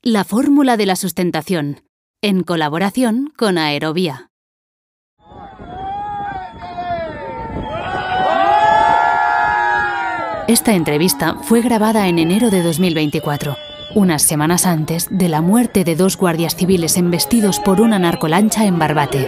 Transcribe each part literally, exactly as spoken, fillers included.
La fórmula de la sustentación, en colaboración con Aerovía. Esta entrevista fue grabada en enero de dos mil veinticuatro, unas semanas antes de la muerte de dos guardias civiles embestidos por una narcolancha en Barbate.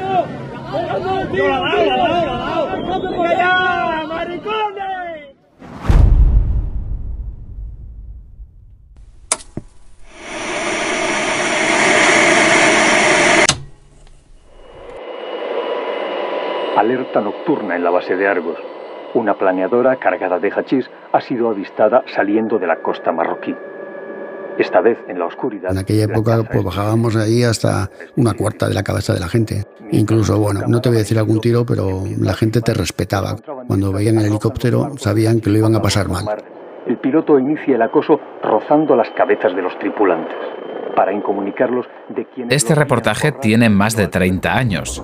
Alerta nocturna en la base de Argos. Una planeadora cargada de hachís ha sido avistada saliendo de la costa marroquí. Esta vez en la oscuridad. En aquella época pues bajábamos ahí hasta una cuarta de la cabeza de la gente. Incluso, bueno, no te voy a decir algún tiro, pero la gente te respetaba. Cuando veían el helicóptero sabían que lo iban a pasar mal. El piloto inicia el acoso rozando las cabezas de los tripulantes para incomunicarlos de quién. Este reportaje tiene más de treinta años.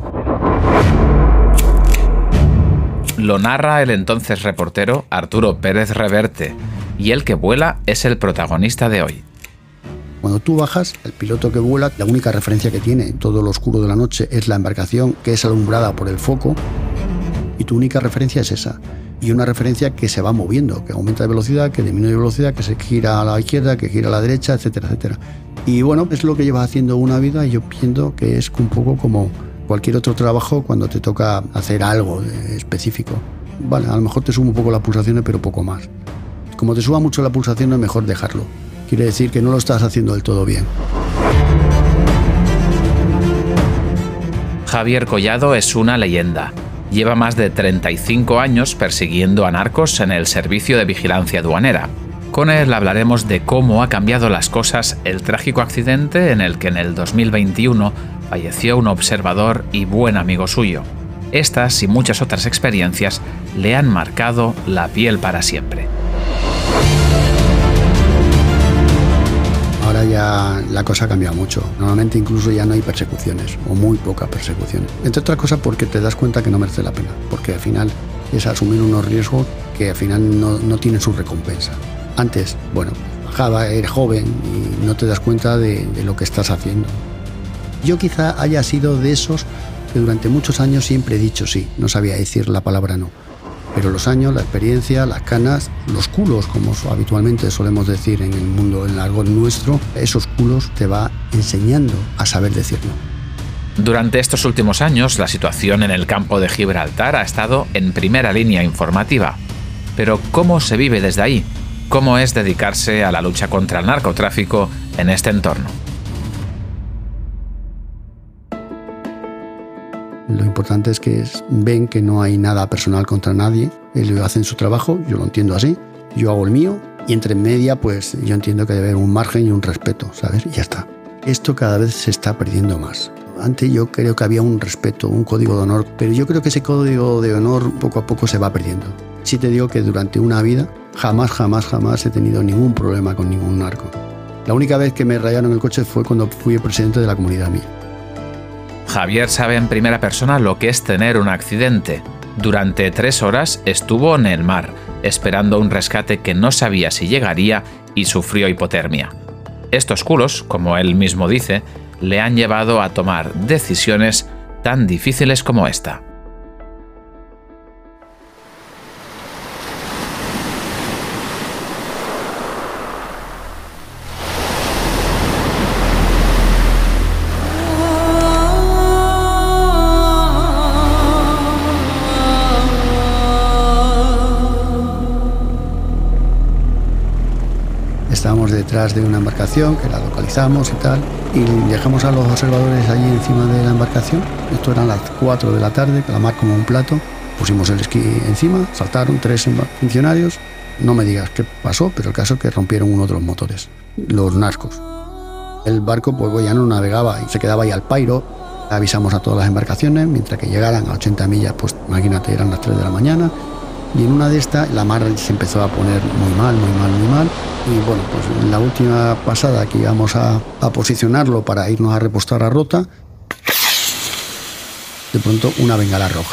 Lo narra el entonces reportero Arturo Pérez Reverte, y el que vuela es el protagonista de hoy. Cuando tú bajas, el piloto que vuela, la única referencia que tiene en todo lo oscuro de la noche es la embarcación, que es alumbrada por el foco, y tu única referencia es esa. Y una referencia que se va moviendo, que aumenta de velocidad, que disminuye de velocidad, que se gira a la izquierda, que gira a la derecha, etcétera, etcétera. Y bueno, es lo que llevas haciendo una vida, y yo pienso que es un poco como cualquier otro trabajo cuando te toca hacer algo específico. Vale, a lo mejor te sube un poco las pulsaciones, pero poco más. Como te suba mucho la pulsación, es mejor dejarlo. Quiere decir que no lo estás haciendo del todo bien. Javier Collado es una leyenda. Lleva más de treinta y cinco años persiguiendo a narcos en el servicio de vigilancia aduanera. Con él hablaremos de cómo ha cambiado las cosas el trágico accidente en el que en el dos mil veintiuno falleció un observador y buen amigo suyo. Estas y muchas otras experiencias le han marcado la piel para siempre. Ahora ya la cosa ha cambiado mucho. Normalmente incluso ya no hay persecuciones, o muy pocas persecuciones. Entre otras cosas porque te das cuenta que no merece la pena, porque al final es asumir unos riesgos que al final no, no tienen su recompensa. Antes, bueno, bajaba, eres joven y no te das cuenta de, de lo que estás haciendo. Yo quizá haya sido de esos que durante muchos años siempre he dicho sí, no sabía decir la palabra no. Pero los años, la experiencia, las canas, los culos, como habitualmente solemos decir en el mundo, en el argot nuestro, esos culos te va enseñando a saber decir no. Durante estos últimos años, la situación en el campo de Gibraltar ha estado en primera línea informativa. Pero ¿cómo se vive desde ahí? ¿Cómo es dedicarse a la lucha contra el narcotráfico en este entorno? Lo importante es que es, ven que no hay nada personal contra nadie. Ellos hacen su trabajo, yo lo entiendo así, yo hago el mío, y entre media pues yo entiendo que debe haber un margen y un respeto, ¿sabes? Y ya está. Esto cada vez se está perdiendo más. Antes yo creo que había un respeto, un código de honor, pero yo creo que ese código de honor poco a poco se va perdiendo. Sí te digo que durante una vida jamás, jamás, jamás he tenido ningún problema con ningún narco. La única vez que me rayaron el coche fue cuando fui el presidente de la comunidad mía. Javier sabe en primera persona lo que es tener un accidente. Durante tres horas estuvo en el mar, esperando un rescate que no sabía si llegaría y sufrió hipotermia. Estos culos, como él mismo dice, le han llevado a tomar decisiones tan difíciles como esta. Estábamos detrás de una embarcación que la localizamos y tal, y dejamos a los observadores allí encima de la embarcación. Esto eran las cuatro de la tarde, la mar como un plato. Pusimos el esquí encima, saltaron tres funcionarios. No me digas qué pasó, pero el caso es que rompieron uno de los motores, los narcos. El barco pues ya no navegaba y se quedaba ahí al pairo. Avisamos a todas las embarcaciones, mientras que llegaran a ochenta millas, pues imagínate, eran las tres de la mañana. Y en una de estas la mar se empezó a poner muy mal, muy mal, muy mal. Y bueno, pues en la última pasada que íbamos a, a posicionarlo para irnos a repostar a Rota, de pronto una bengala roja.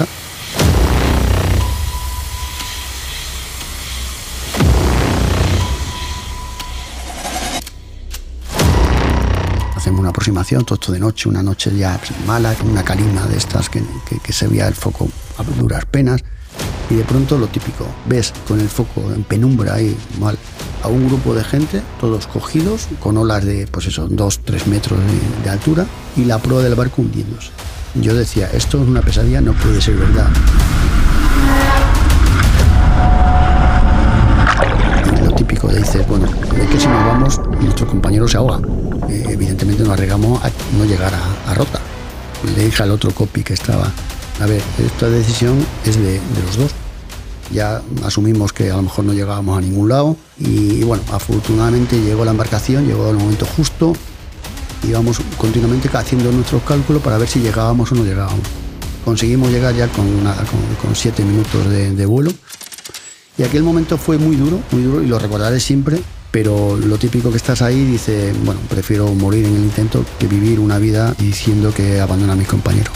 hacemos una aproximación, todo esto de noche, una noche ya mala, una calima de estas que, que, que se veía el foco a duras penas. Y de pronto lo típico, ves con el foco en penumbra ahí mal a un grupo de gente, todos cogidos, con olas de, pues eso, dos, tres metros de, de altura y la proa del barco hundiéndose. Yo decía, esto es una pesadilla, no puede ser verdad. Y lo típico de dices, bueno, es que si nos vamos, nuestros compañeros se ahogan. Eh, evidentemente nos arriesgamos a no llegar a, a Rota. Le dije al otro copy que estaba, a ver, esta decisión es de, de los dos. Ya asumimos que a lo mejor no llegábamos a ningún lado y, y bueno, afortunadamente llegó la embarcación, llegó el momento justo. Íbamos continuamente haciendo nuestros cálculos para ver si llegábamos o no llegábamos. Conseguimos llegar ya con, una, con, con siete minutos de, de vuelo. Y aquel momento fue muy duro, muy duro, y lo recordaré siempre, pero lo típico que estás ahí, dice, bueno, prefiero morir en el intento que vivir una vida diciendo que abandono a mis compañeros.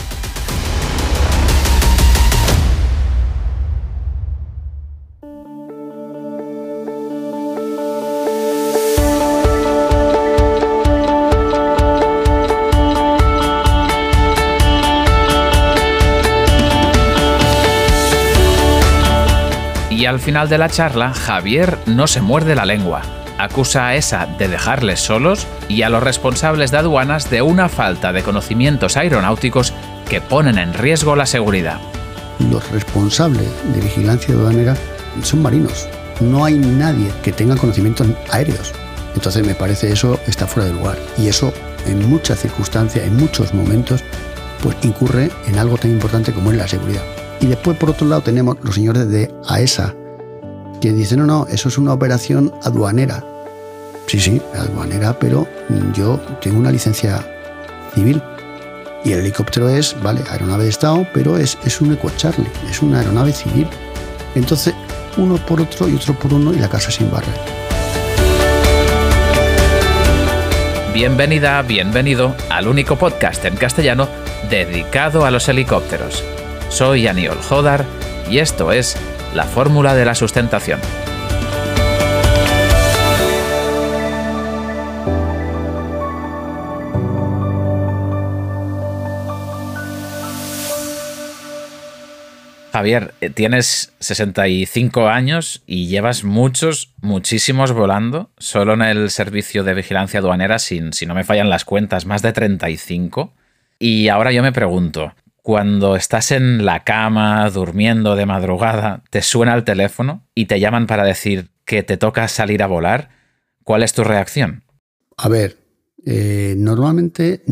Y al final de la charla, Javier no se muerde la lengua. Acusa a ESA de dejarles solos y a los responsables de aduanas de una falta de conocimientos aeronáuticos que ponen en riesgo la seguridad. Los responsables de vigilancia aduanera son marinos. No hay nadie que tenga conocimientos aéreos. Entonces me parece eso está fuera de lugar. Y eso en muchas circunstancias, en muchos momentos, pues incurre en algo tan importante como es la seguridad. Y después, por otro lado, tenemos los señores de AESA, que dicen, no, no, eso es una operación aduanera. Sí, sí, aduanera, pero yo tengo una licencia civil. Y el helicóptero es, vale, aeronave de Estado, pero es, es un Eco Charlie, es una aeronave civil. Entonces, uno por otro y otro por uno y la casa sin barrer. Bienvenida, bienvenido al único podcast en castellano dedicado a los helicópteros. Soy Aniol Jodar y esto es La Fórmula de la Sustentación. Javier, tienes sesenta y cinco años y llevas muchos, muchísimos volando, solo en el servicio de vigilancia aduanera, sin, si no me fallan las cuentas, más de treinta y cinco. Y ahora yo me pregunto, cuando estás en la cama, durmiendo de madrugada, te suena el teléfono y te llaman para decir que te toca salir a volar, ¿cuál es tu reacción? A ver, eh, normalmente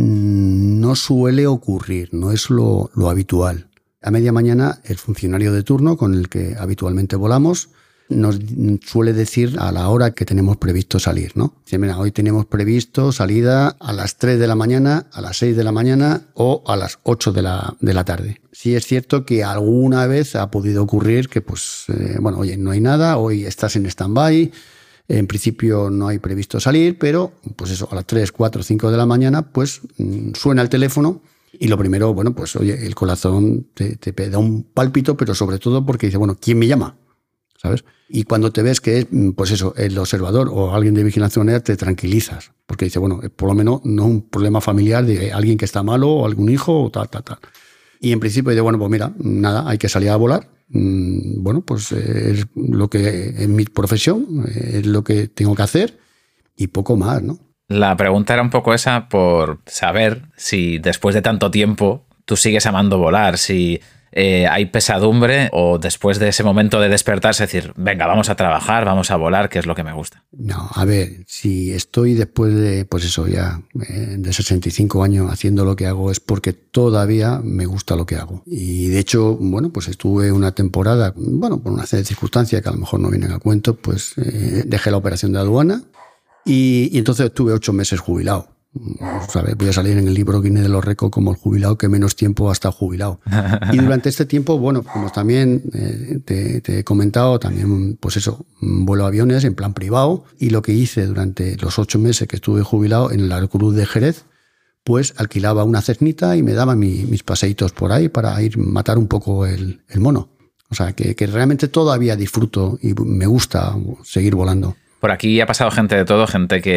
no suele ocurrir, no es lo, lo habitual. A media mañana, el funcionario de turno con el que habitualmente volamos nos suele decir a la hora que tenemos previsto salir, ¿no? Dice, mira, hoy tenemos previsto salida a las tres de la mañana, a las seis de la mañana o a las ocho de la, de la tarde. Sí es cierto que alguna vez ha podido ocurrir que, pues, eh, bueno, oye, no hay nada, hoy estás en stand-by, en principio no hay previsto salir, pero, pues eso, a las tres, cuatro, cinco de la mañana, pues, suena el teléfono. Y lo primero, bueno, pues oye, el corazón te, te da un pálpito, pero sobre todo porque dice, bueno, ¿quién me llama? ¿Sabes? Y cuando te ves que es, pues eso, el observador o alguien de vigilancia aduanera, te tranquilizas. Porque dice, bueno, por lo menos no es un problema familiar de alguien que está malo o algún hijo o tal, tal, tal. Y en principio dice, bueno, pues mira, nada, hay que salir a volar. Bueno, pues es lo que es mi profesión, es lo que tengo que hacer y poco más, ¿no? La pregunta era un poco esa por saber si después de tanto tiempo tú sigues amando volar, si eh, hay pesadumbre o después de ese momento de despertarse decir, venga, vamos a trabajar, vamos a volar, que es lo que me gusta. No, a ver, si estoy después de, pues eso, ya eh, de sesenta y cinco años haciendo lo que hago es porque todavía me gusta lo que hago. Y de hecho, bueno, pues estuve una temporada, bueno, por una serie de circunstancias que a lo mejor no vienen a cuento, pues eh, dejé la operación de aduana. Y, y entonces estuve ocho meses jubilado. ¿Sabes? Voy a salir en el libro Guinness de los récords como el jubilado que menos tiempo ha estado jubilado. Y durante este tiempo, bueno, como también eh, te, te he comentado, también, pues eso, vuelo aviones en plan privado. Y lo que hice durante los ocho meses que estuve jubilado en el Aeroclub de Jerez, pues alquilaba una cernita y me daba mi, mis paseitos por ahí para ir matar un poco el, el mono. O sea, que, que realmente todavía disfruto y me gusta seguir volando. Por aquí ha pasado gente de todo, gente que,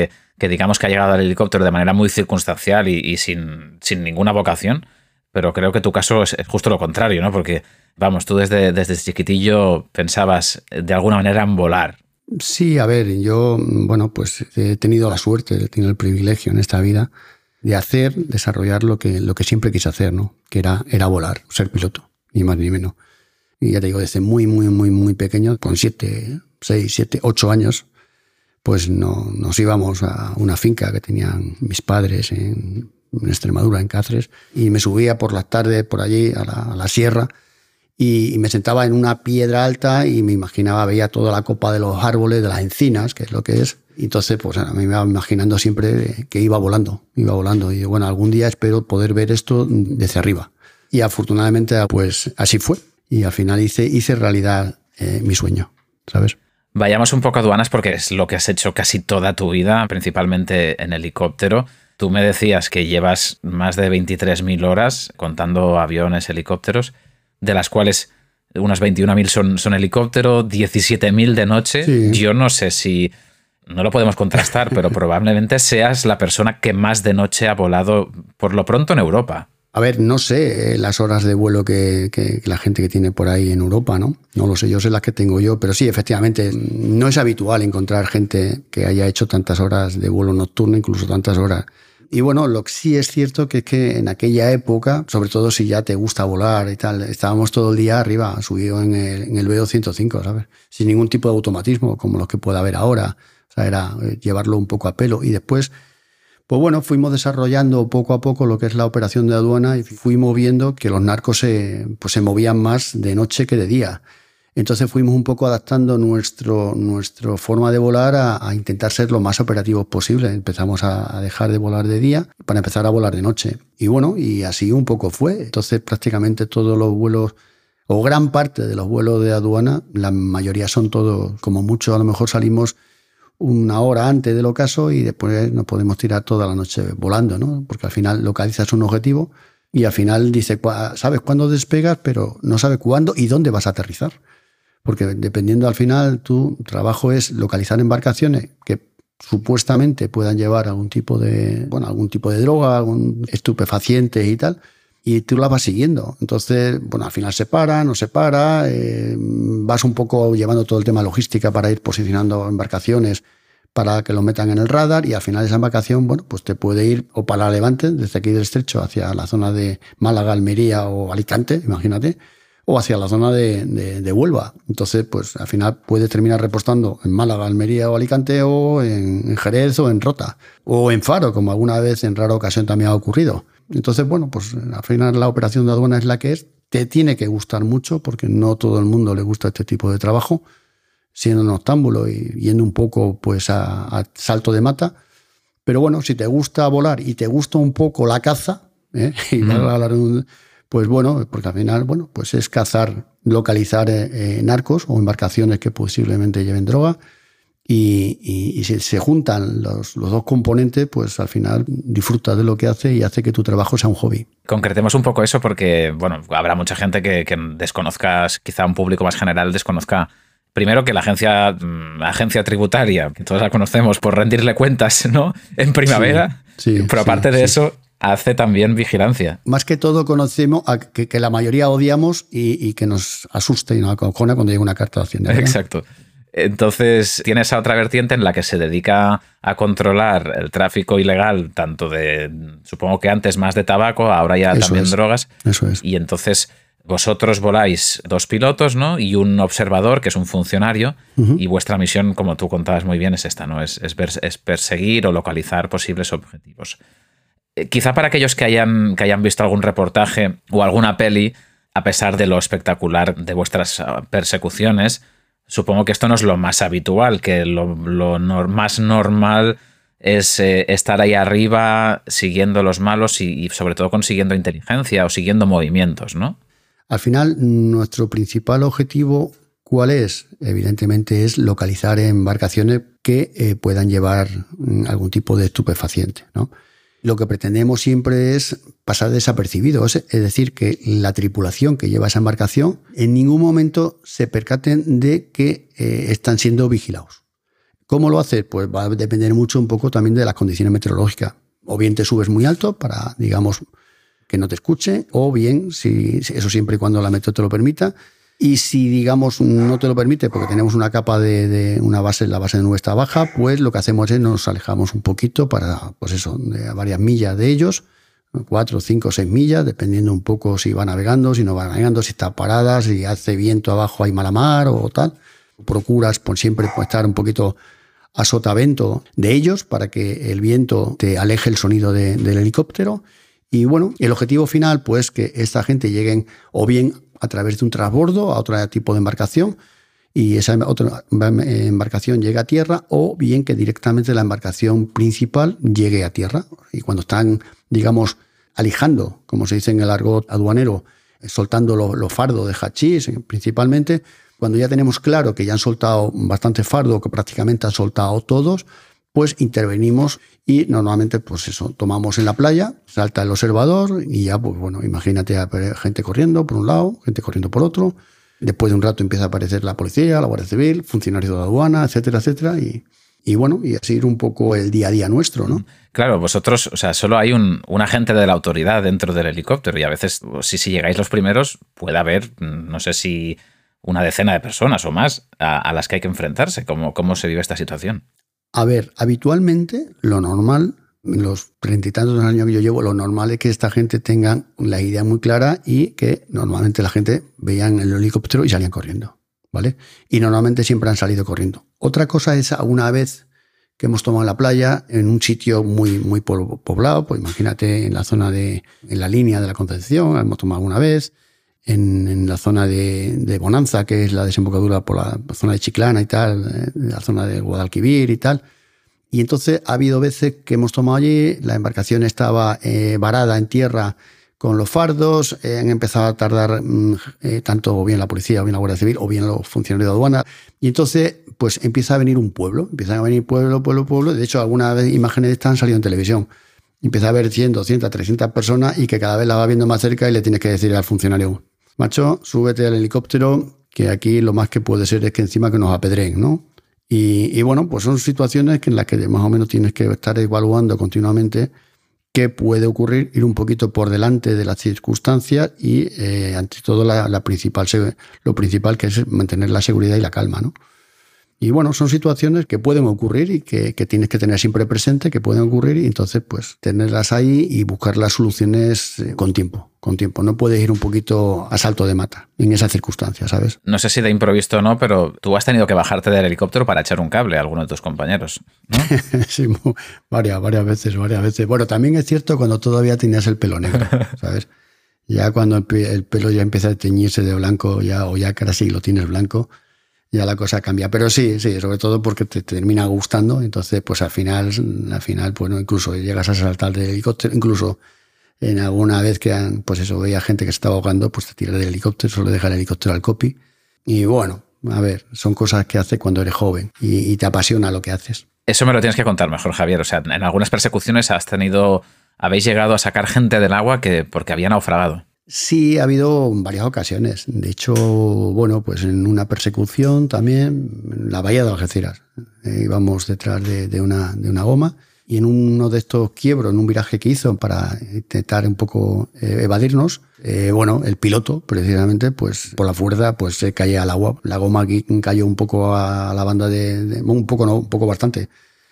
que digamos que ha llegado al helicóptero de manera muy circunstancial y, y sin, sin ninguna vocación, pero creo que tu caso es, es justo lo contrario, ¿no? Porque, vamos, tú desde, desde chiquitillo pensabas de alguna manera en volar. Sí, a ver, yo, bueno, pues he tenido la suerte, he tenido el privilegio en esta vida de hacer, desarrollar lo que, lo que siempre quise hacer, ¿no? Que era, era volar, ser piloto, ni más ni menos. Y ya te digo, desde muy, muy, muy, muy pequeño, con siete, seis, siete, ocho años, pues no, nos íbamos a una finca que tenían mis padres en, en Extremadura, en Cáceres, y me subía por las tardes por allí a la, a la sierra y, y me sentaba en una piedra alta y me imaginaba, veía toda la copa de los árboles, de las encinas, que es lo que es. Y entonces, pues a mí me iba imaginando siempre que iba volando, iba volando. Y bueno, algún día espero poder ver esto desde arriba. Y afortunadamente, pues así fue. Y al final hice, hice realidad eh, mi sueño, ¿sabes? Vayamos un poco a aduanas porque es lo que has hecho casi toda tu vida, principalmente en helicóptero. Tú me decías que llevas más de veintitrés mil horas contando aviones, helicópteros, de las cuales unas veintiuna mil son, son helicóptero, diecisiete mil de noche. Sí. Yo no sé si, no lo podemos contrastar, pero probablemente seas la persona que más de noche ha volado, por lo pronto, en Europa. A ver, no sé las horas de vuelo que, que, que la gente que tiene por ahí en Europa, ¿no? No lo sé, yo sé las que tengo yo, pero sí, efectivamente, no es habitual encontrar gente que haya hecho tantas horas de vuelo nocturno, incluso tantas horas. Y bueno, lo que sí es cierto que es que en aquella época, sobre todo si ya te gusta volar y tal, estábamos todo el día arriba, subido en el, en el B O ciento cinco, ¿sabes? Sin ningún tipo de automatismo, como los que pueda haber ahora. O sea, era llevarlo un poco a pelo. Y después, pues bueno, fuimos desarrollando poco a poco lo que es la operación de aduana y fuimos viendo que los narcos se, pues se movían más de noche que de día. Entonces fuimos un poco adaptando nuestro, nuestra forma de volar a, a intentar ser lo más operativos posible. Empezamos a, a dejar de volar de día para empezar a volar de noche. Y bueno, y así un poco fue. Entonces prácticamente todos los vuelos, o gran parte de los vuelos de aduana, la mayoría son todos, como mucho a lo mejor salimos una hora antes del ocaso y después nos podemos tirar toda la noche volando, ¿no? Porque al final localizas un objetivo y al final dice, sabes cuándo despegas, pero no sabes cuándo y dónde vas a aterrizar. Porque dependiendo al final, tu trabajo es localizar embarcaciones que supuestamente puedan llevar algún tipo de, bueno, algún tipo de droga, algún estupefaciente y tal, y tú las vas siguiendo. Entonces, bueno, al final se para, no se para, eh, vas un poco llevando todo el tema logística para ir posicionando embarcaciones para que lo metan en el radar y al final esa embarcación, bueno, pues te puede ir o para Levante, desde aquí del Estrecho hacia la zona de Málaga, Almería o Alicante, imagínate, o hacia la zona de, de, de Huelva. Entonces, pues al final puedes terminar repostando en Málaga, Almería o Alicante o en, en Jerez o en Rota o en Faro, como alguna vez en rara ocasión también ha ocurrido. Entonces, bueno, pues al final la operación de aduana es la que es. Te tiene que gustar mucho porque no todo el mundo le gusta este tipo de trabajo, siendo un octámbulo y yendo un poco pues a, a salto de mata. Pero bueno, si te gusta volar y te gusta un poco la caza, ¿eh? y mm. hablar un, pues bueno, porque al final, bueno, pues es cazar, localizar eh, narcos o embarcaciones que posiblemente lleven droga y, y, y si se juntan los, los dos componentes, pues al final disfrutas de lo que hace y hace que tu trabajo sea un hobby. Concretemos un poco eso porque, bueno, habrá mucha gente que, que desconozca, quizá un público más general desconozca. Primero que la agencia, agencia tributaria, que todos la conocemos por rendirle cuentas, ¿no? En primavera, sí, sí, pero aparte sí, de sí. eso, hace también vigilancia. Más que todo conocemos a que, que la mayoría odiamos y, y que nos asusta y nos acojona cuando llega una carta de Hacienda, ¿verdad? Exacto. Entonces tiene esa otra vertiente en la que se dedica a controlar el tráfico ilegal, tanto de, supongo que antes más de tabaco, ahora ya eso también es, drogas. Eso es. Y entonces vosotros voláis dos pilotos, ¿no? Y un observador, que es un funcionario, uh-huh. y vuestra misión, como tú contabas muy bien, es esta, ¿no? Es, es, ver, es perseguir o localizar posibles objetivos. Eh, quizá para aquellos que hayan, que hayan visto algún reportaje o alguna peli, a pesar de lo espectacular de vuestras persecuciones, supongo que esto no es lo más habitual, que lo, lo no, más normal es eh, estar ahí arriba siguiendo los malos y, y sobre todo consiguiendo inteligencia o siguiendo movimientos, ¿no? Al final, nuestro principal objetivo, ¿cuál es? Evidentemente es localizar embarcaciones que eh, puedan llevar algún tipo de estupefaciente, ¿no? Lo que pretendemos siempre es pasar desapercibido, es decir, que la tripulación que lleva esa embarcación en ningún momento se percaten de que eh, están siendo vigilados. ¿Cómo lo haces? Pues va a depender mucho un poco también de las condiciones meteorológicas. O bien te subes muy alto para, digamos, que no te escuche, o bien, si, eso siempre y cuando la meteo te lo permita. Y si, digamos, no te lo permite porque tenemos una capa de, de una base, la base de nube está baja, pues lo que hacemos es nos alejamos un poquito para, pues eso, de varias millas de ellos, cuatro, cinco, seis millas, dependiendo un poco si va navegando, si no va navegando, si está parada, si hace viento abajo hay mala mar o tal. Procuras por siempre pues, estar un poquito a sotavento de ellos para que el viento te aleje el sonido de, del helicóptero. Y bueno, el objetivo final, pues que esta gente lleguen o bien a través de un transbordo a otro tipo de embarcación y esa otra embarcación llegue a tierra, o bien que directamente la embarcación principal llegue a tierra. Y cuando están, digamos, alijando, como se dice en el argot aduanero, soltando los, los fardos de hachís principalmente, cuando ya tenemos claro que ya han soltado bastante fardo, que prácticamente han soltado todos, pues intervenimos y normalmente pues eso, tomamos en la playa, salta el observador y ya, pues bueno, imagínate a gente corriendo por un lado, gente corriendo por otro. Después de un rato empieza a aparecer la policía, la Guardia Civil, funcionarios de la aduana, etcétera, etcétera. Y, y bueno, y así ir un poco el día a día nuestro, ¿no? Claro, vosotros, o sea, solo hay un, un agente de la autoridad dentro del helicóptero y a veces, si, si llegáis los primeros, puede haber, no sé si una decena de personas o más a, a las que hay que enfrentarse. ¿Cómo, cómo se vive esta situación? A ver, habitualmente lo normal, en los treinta y tantos años que yo llevo, lo normal es que esta gente tenga la idea muy clara y que normalmente la gente veían el helicóptero y salían corriendo, ¿vale? Y normalmente siempre han salido corriendo. Otra cosa es alguna vez que hemos tomado la playa en un sitio muy, muy poblado, pues imagínate en la zona de, en la línea de la Concepción, hemos tomado alguna vez, en, en la zona de, de Bonanza, que es la desembocadura por la zona de Chiclana y tal, la zona de Guadalquivir y tal. Y entonces ha habido veces que hemos tomado allí, la embarcación estaba eh, varada en tierra con los fardos, eh, han empezado a tardar eh, tanto o bien la policía o bien la Guardia Civil o bien los funcionarios de aduana. Y entonces pues empieza a venir un pueblo, empiezan a venir pueblo, pueblo, pueblo. De hecho, algunas vez imágenes de estas han salido en televisión. Empieza a ver cien, doscientas, trescientas personas y que cada vez la va viendo más cerca y le tienes que decir al funcionario: macho, súbete al helicóptero, que aquí lo más que puede ser es que encima que nos apedreen, ¿no? Y, y bueno, pues son situaciones en las que más o menos tienes que estar evaluando continuamente qué puede ocurrir, ir un poquito por delante de las circunstancias y, eh, ante todo, la, la principal, lo principal que es mantener la seguridad y la calma, ¿no? Y bueno, son situaciones que pueden ocurrir y que, que tienes que tener siempre presente, que pueden ocurrir, y entonces pues tenerlas ahí y buscar las soluciones con tiempo, con tiempo. No puedes ir un poquito a salto de mata en esas circunstancias, ¿sabes? No sé si de improviso o no, pero tú has tenido que bajarte del helicóptero para echar un cable a alguno de tus compañeros, ¿no? Sí, varias, varias veces, varias veces. Bueno, también es cierto cuando todavía tenías el pelo negro, ¿sabes? Ya cuando el pelo ya empieza a teñirse de blanco, ya, o ya casi lo tienes blanco, ya la cosa cambia. Pero sí, sí, sobre todo porque te, te termina gustando. Entonces, pues al final, al final, bueno, incluso llegas a saltar del helicóptero, incluso en alguna vez que han, pues eso, veía gente que se estaba ahogando, pues te tiras del helicóptero, solo deja el helicóptero al copy. Y bueno, a ver, son cosas que haces cuando eres joven y, y te apasiona lo que haces. Eso me lo tienes que contar mejor, Javier. O sea, en algunas persecuciones has tenido, habéis llegado a sacar gente del agua que porque había naufragado. Sí, ha habido varias ocasiones. De hecho, bueno, pues en una persecución también, en la bahía de Algeciras, eh, íbamos detrás de, de, una, de una goma y en uno de estos quiebros, en un viraje que hizo para intentar un poco eh, evadirnos, eh, bueno, el piloto, precisamente, pues por la fuerza, pues se caía al agua. La goma aquí cayó un poco a la banda de, de un poco no, un poco bastante.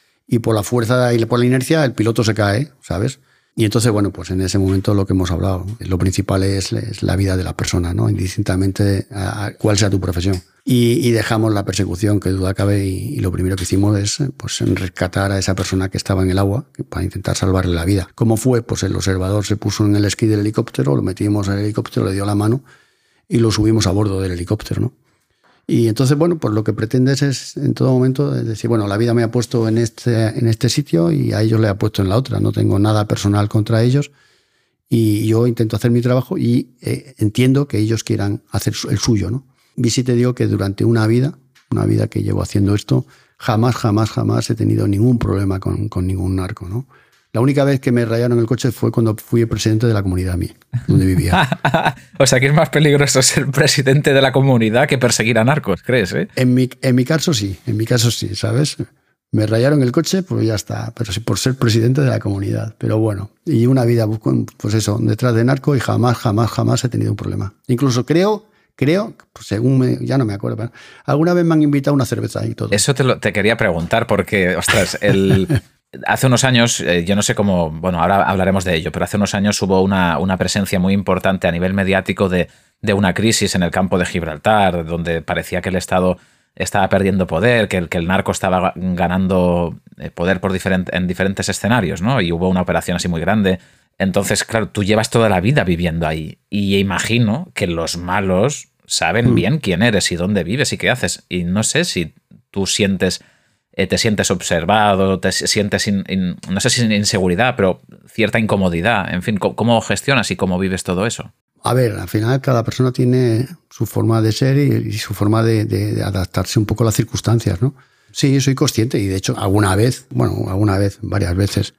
Y por la fuerza y por la inercia, el piloto se cae, ¿sabes? Y entonces, bueno, pues en ese momento lo que hemos hablado, lo principal es, es la vida de la persona, ¿no? Indistintamente a, a cuál sea tu profesión. Y, y dejamos la persecución, que duda cabe, y, y lo primero que hicimos es pues, rescatar a esa persona que estaba en el agua para intentar salvarle la vida. ¿Cómo fue? Pues el observador se puso en el esquí del helicóptero, lo metimos al helicóptero, le dio la mano y lo subimos a bordo del helicóptero, ¿no? Y entonces, bueno, pues lo que pretendes es en todo momento decir, bueno, la vida me ha puesto en este, en este sitio y a ellos le ha puesto en la otra. No tengo nada personal contra ellos y yo intento hacer mi trabajo y eh, entiendo que ellos quieran hacer el suyo, ¿no? Y sí te digo que durante una vida, una vida que llevo haciendo esto, jamás, jamás, jamás he tenido ningún problema con, con ningún narco, ¿no? La única vez que me rayaron el coche fue cuando fui el presidente de la comunidad mía, donde vivía. O sea, que es más peligroso ser presidente de la comunidad que perseguir a narcos, ¿crees? Eh? En mi, en mi caso sí, en mi caso sí, ¿sabes? Me rayaron el coche, pues ya está, pero sí por ser presidente de la comunidad. Pero bueno, y una vida, pues eso, detrás de narco y jamás, jamás, jamás he tenido un problema. Incluso creo, creo, pues según me, ya no me acuerdo, pero alguna vez me han invitado a una cerveza y todo. Eso te, lo, te quería preguntar porque, ostras, el... Hace unos años, eh, yo no sé cómo, bueno, ahora hablaremos de ello, pero hace unos años hubo una, una presencia muy importante a nivel mediático de, de una crisis en el campo de Gibraltar, donde parecía que el Estado estaba perdiendo poder, que el, que el narco estaba ganando poder por diferente, en diferentes escenarios, ¿no? Y hubo una operación así muy grande. Entonces, claro, tú llevas toda la vida viviendo ahí y imagino que los malos saben mm. bien quién eres y dónde vives y qué haces. Y no sé si tú sientes... te sientes observado, te sientes, in, in, no sé si inseguridad, pero cierta incomodidad. En fin, ¿cómo gestionas y cómo vives todo eso? A ver, al final cada persona tiene su forma de ser y, y su forma de, de, de adaptarse un poco a las circunstancias, ¿no? Sí, soy consciente y de hecho alguna vez, bueno, alguna vez, varias veces,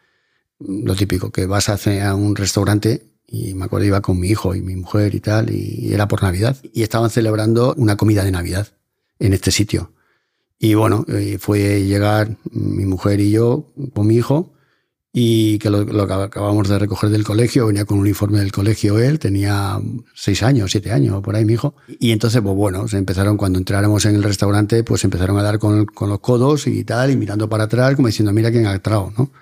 lo típico, que vas a, hacer a un restaurante y me acuerdo iba con mi hijo y mi mujer y tal, y era por Navidad y estaban celebrando una comida de Navidad en este sitio. Y bueno, fue llegar mi mujer y yo con mi hijo y que lo, lo acabamos de recoger del colegio, venía con un uniforme del colegio él, tenía seis años, siete años, por ahí mi hijo. Y entonces, pues bueno, se empezaron, cuando entráramos en el restaurante, pues empezaron a dar con, con los codos y tal, y mirando para atrás, como diciendo, mira quién ha entrado, ¿no?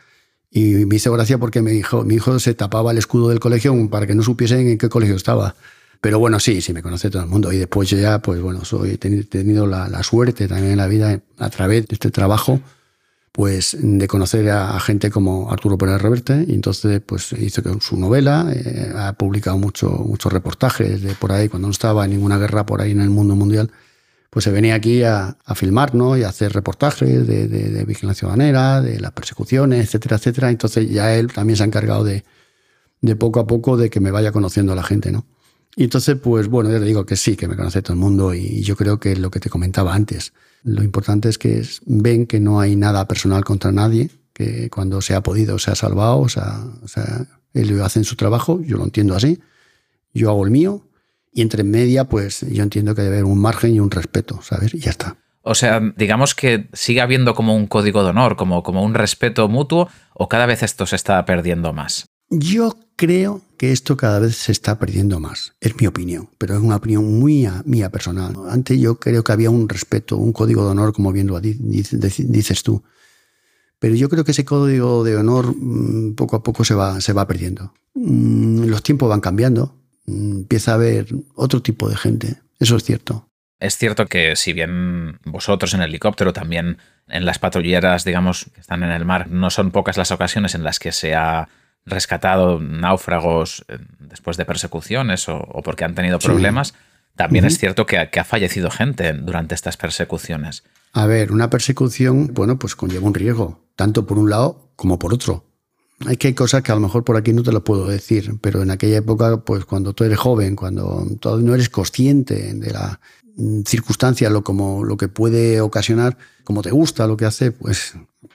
Y me hizo gracia porque mi hijo, mi hijo se tapaba el escudo del colegio para que no supiesen en qué colegio estaba. Pero bueno, sí, sí, me conoce todo el mundo. Y después yo ya, pues bueno, soy, he tenido la, la suerte también en la vida, a través de este trabajo, pues de conocer a, a gente como Arturo Pérez Reverte. Y entonces, pues hizo su novela, eh, ha publicado mucho, muchos reportajes de por ahí, cuando no estaba en ninguna guerra por ahí en el mundo mundial, pues se venía aquí a, a filmar, ¿no? Y a hacer reportajes de, de, de vigilancia aduanera, de las persecuciones, etcétera, etcétera. Entonces ya él también se ha encargado de, de poco a poco de que me vaya conociendo la gente, ¿no? Y entonces, pues bueno, yo le digo que sí, que me conoce todo el mundo y yo creo que es lo que te comentaba antes. Lo importante es que ven que no hay nada personal contra nadie, que cuando se ha podido se ha salvado, o sea, o sea ellos hacen su trabajo, yo lo entiendo así, yo hago el mío y entre media, pues yo entiendo que debe haber un margen y un respeto, ¿sabes? Y ya está. O sea, digamos que sigue habiendo como un código de honor, como, como un respeto mutuo, o cada vez esto se está perdiendo más. Yo creo que esto cada vez se está perdiendo más, es mi opinión, pero es una opinión muy mía personal. Antes yo creo que había un respeto, un código de honor, como bien lo dices tú, pero yo creo que ese código de honor poco a poco se va, se va perdiendo. Los tiempos van cambiando, empieza a haber otro tipo de gente, eso es cierto. Es cierto que si bien vosotros en el helicóptero, también en las patrulleras, digamos, que están en el mar, no son pocas las ocasiones en las que se ha rescatado náufragos después de persecuciones o, o porque han tenido problemas, sí. También uh-huh. es cierto que ha, que ha fallecido gente durante estas persecuciones. A ver, una persecución, bueno, pues conlleva un riesgo, tanto por un lado como por otro. Hay que hay cosas que a lo mejor por aquí no te lo puedo decir, pero en aquella época, pues cuando tú eres joven, cuando todavía no eres consciente de la circunstancia, lo, como, lo que puede ocasionar, como te gusta lo que hace, pues...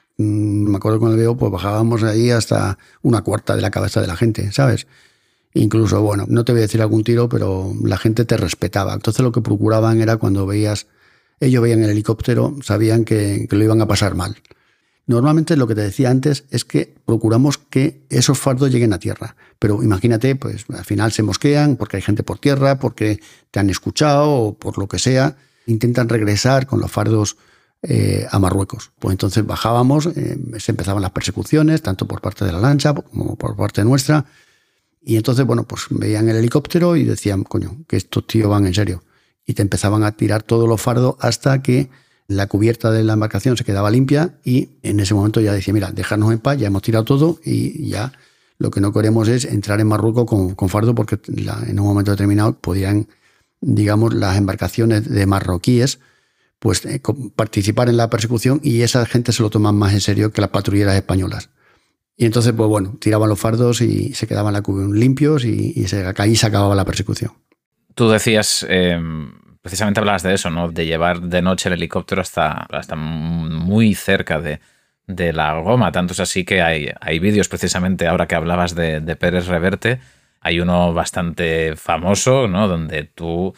Me acuerdo con el veo, pues bajábamos ahí hasta una cuarta de la cabeza de la gente, ¿sabes? Incluso, bueno, no te voy a decir algún tiro, pero la gente te respetaba. Entonces lo que procuraban era cuando veías, ellos veían el helicóptero, sabían que, que lo iban a pasar mal. Normalmente lo que te decía antes es que procuramos que esos fardos lleguen a tierra. Pero imagínate, pues al final se mosquean porque hay gente por tierra, porque te han escuchado o por lo que sea. Intentan regresar con los fardos Eh, a Marruecos. Pues entonces bajábamos, eh, se empezaban las persecuciones, tanto por parte de la lancha como por parte nuestra, y entonces, bueno, pues veían el helicóptero y decían, coño, que estos tíos van en serio. Y te empezaban a tirar todos los fardos hasta que la cubierta de la embarcación se quedaba limpia y en ese momento ya decía, mira, déjanos en paz, ya hemos tirado todo y ya lo que no queremos es entrar en Marruecos con, con fardo porque la, en un momento determinado podían, digamos, las embarcaciones de marroquíes pues eh, participar en la persecución y esa gente se lo toman más en serio que las patrulleras españolas. Y entonces, pues bueno, tiraban los fardos y se quedaban la cubierta limpios y, y se, ahí se acababa la persecución. Tú decías, eh, precisamente hablabas de eso, ¿no? De llevar de noche el helicóptero hasta, hasta muy cerca de, de la goma. Tanto es así que hay, hay vídeos, precisamente ahora que hablabas de, de Pérez Reverte, hay uno bastante famoso, ¿no? Donde tú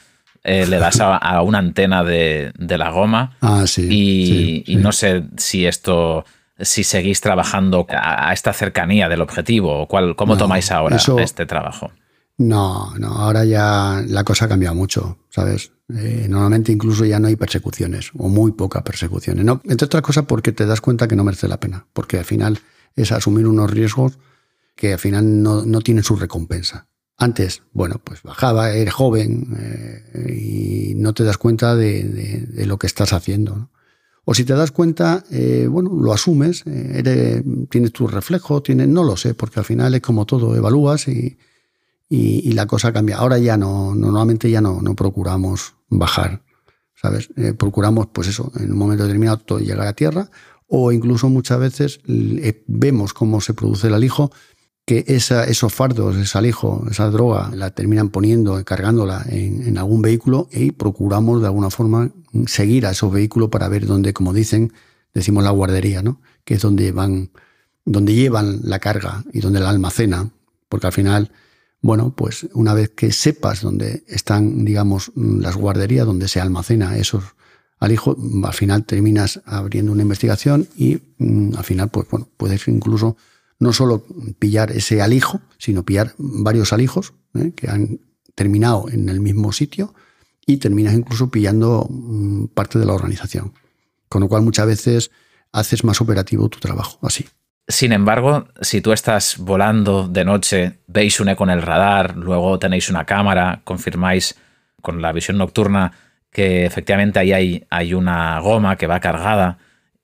eh, le das a, a una antena de, de la goma. Ah, sí. Y, sí, y sí. no sé si esto, si seguís trabajando a, a esta cercanía del objetivo, o cuál, ¿cómo No, tomáis ahora eso- este trabajo? No, no, ahora ya la cosa ha cambiado mucho, ¿sabes? Eh, normalmente incluso ya no hay persecuciones, o muy pocas persecuciones. No, entre otras cosas porque te das cuenta que no merece la pena, porque al final es asumir unos riesgos que al final no, no tienen su recompensa. Antes, bueno, pues bajaba, eres joven eh, y no te das cuenta de, de, de lo que estás haciendo, ¿no? O si te das cuenta, eh, bueno, lo asumes, eh, eres, tienes tu reflejo, tienes, no lo sé, porque al final es como todo, evalúas y, y, y la cosa cambia. Ahora ya no, normalmente ya no, no procuramos bajar, ¿sabes? Eh, procuramos, pues eso, en un momento determinado todo llegar a tierra, o incluso muchas veces eh, vemos cómo se produce el alijo, que esa, esos fardos, ese alijo, esa droga, la terminan poniendo, cargándola en, en algún vehículo y procuramos de alguna forma seguir a esos vehículos para ver dónde, como dicen, decimos la guardería, ¿no? Que es donde van, donde llevan la carga y donde la almacenan, porque al final, bueno, pues una vez que sepas dónde están, digamos, las guarderías, donde se almacena esos alijos, al final terminas abriendo una investigación y mmm, al final, pues bueno, puedes incluso no solo pillar ese alijo, sino pillar varios alijos ¿eh? que han terminado en el mismo sitio y terminas incluso pillando mmm, parte de la organización. Con lo cual muchas veces haces más operativo tu trabajo, así. Sin embargo, si tú estás volando de noche, veis un eco en el radar, luego tenéis una cámara, confirmáis con la visión nocturna que efectivamente ahí hay, hay una goma que va cargada,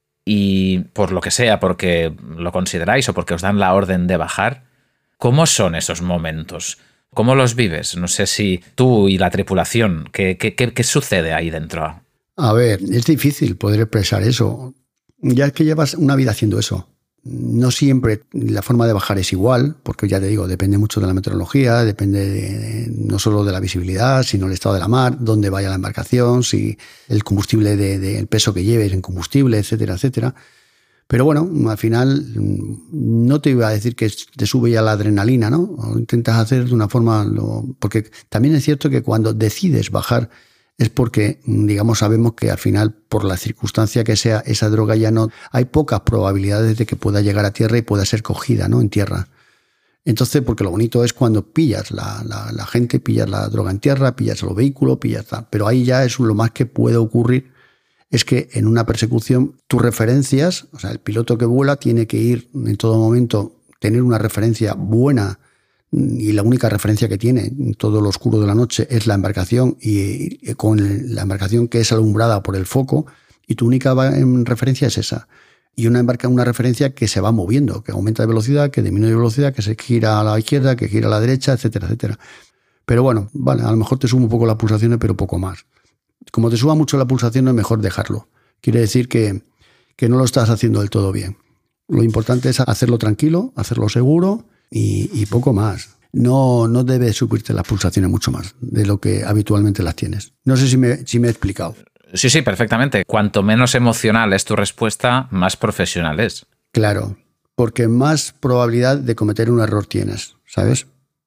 y por lo que sea, porque lo consideráis o porque os dan la orden de bajar, ¿cómo son esos momentos? ¿Cómo los vives? No sé si tú y la tripulación, ¿qué, qué, qué, qué sucede ahí dentro? A ver, es difícil poder expresar eso. Ya es que llevas una vida haciendo eso. No siempre la forma de bajar es igual, porque ya te digo, depende mucho de la meteorología, depende de, de, no solo de la visibilidad, sino el estado de la mar, dónde vaya la embarcación, si el combustible, de, de, el peso que lleves en combustible, etcétera, etcétera. Pero bueno, al final no te iba a decir que te sube ya la adrenalina, ¿no? O intentas hacer de una forma... Lo, porque también es cierto que cuando decides bajar es porque, digamos, sabemos que al final, por la circunstancia que sea, esa droga ya no... Hay pocas probabilidades de que pueda llegar a tierra y pueda ser cogida, ¿no? En tierra. Entonces, porque lo bonito es cuando pillas la, la, la gente, pillas la droga en tierra, pillas los vehículos, pillas tal. Pero ahí ya es lo más que puede ocurrir, es que en una persecución tus referencias, o sea, el piloto que vuela tiene que ir en todo momento, tener una referencia buena, y la única referencia que tiene en todo lo oscuro de la noche es la embarcación, y con la embarcación que es alumbrada por el foco, y tu única referencia es esa. Y una, embarca, una referencia que se va moviendo, que aumenta de velocidad, que disminuye de velocidad, que se gira a la izquierda, que gira a la derecha, etcétera, etcétera. Pero bueno, vale, a lo mejor te sube un poco las pulsaciones, pero poco más. Como te suba mucho la pulsación, es mejor dejarlo. Quiere decir que, que no lo estás haciendo del todo bien. Lo importante es hacerlo tranquilo, hacerlo seguro y, y poco más. No, no debes subirte las pulsaciones mucho más de lo que habitualmente las tienes. No sé si me, si me he explicado. Sí, sí, perfectamente. Cuanto menos emocional es tu respuesta, más profesional es. Claro, porque más probabilidad de cometer un error tienes, ¿sabes?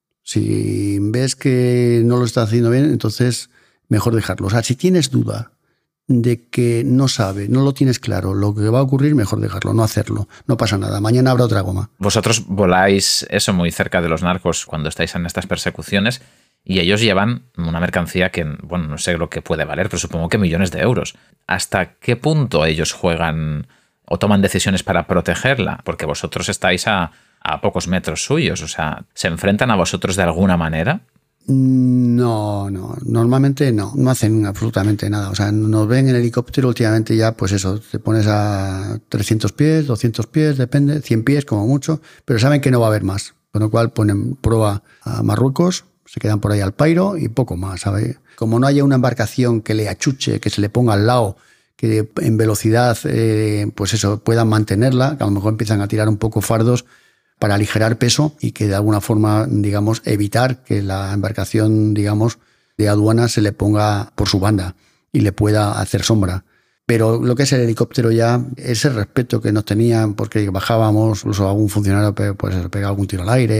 Si ves que no lo estás haciendo bien, entonces mejor dejarlo. O sea, si tienes duda de que no sabes, no lo tienes claro lo que va a ocurrir, mejor dejarlo, no hacerlo. No pasa nada, mañana habrá otra goma. Vosotros voláis eso muy cerca de los narcos cuando estáis en estas persecuciones y ellos llevan una mercancía que, bueno, no sé lo que puede valer, pero supongo que millones de euros. ¿Hasta qué punto ellos juegan o toman decisiones para protegerla? Porque vosotros estáis a, a pocos metros suyos, o sea, ¿se enfrentan a vosotros de alguna manera? No, no, normalmente no, no hacen absolutamente nada. O sea, nos ven en helicóptero últimamente ya, pues eso, te pones a trescientos pies, doscientos pies, depende, cien pies como mucho, pero saben que no va a haber más. Con lo cual ponen prueba a Marruecos, se quedan por ahí al pairo y poco más, ¿sabes? Como no haya una embarcación que le achuche, que se le ponga al lado, que en velocidad, eh, pues eso, puedan mantenerla, que a lo mejor empiezan a tirar un poco fardos para aligerar peso y que de alguna forma, digamos, evitar que la embarcación, digamos, de aduana se le ponga por su banda y le pueda hacer sombra. Pero lo que es el helicóptero ya, ese respeto que nos tenían porque bajábamos, incluso algún funcionario pues pegaba algún tiro al aire, ¿vale?